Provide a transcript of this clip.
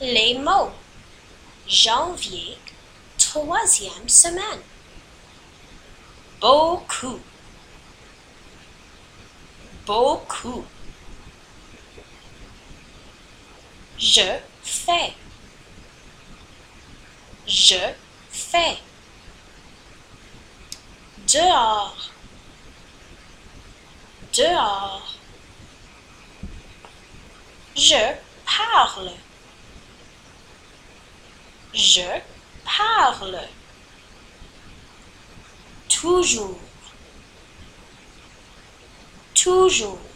Les mots. Janvier, troisième semaine. Beaucoup. Beaucoup. Je fais. Je fais. Dehors. Dehors. Je parle. Je parle. Toujours. Toujours.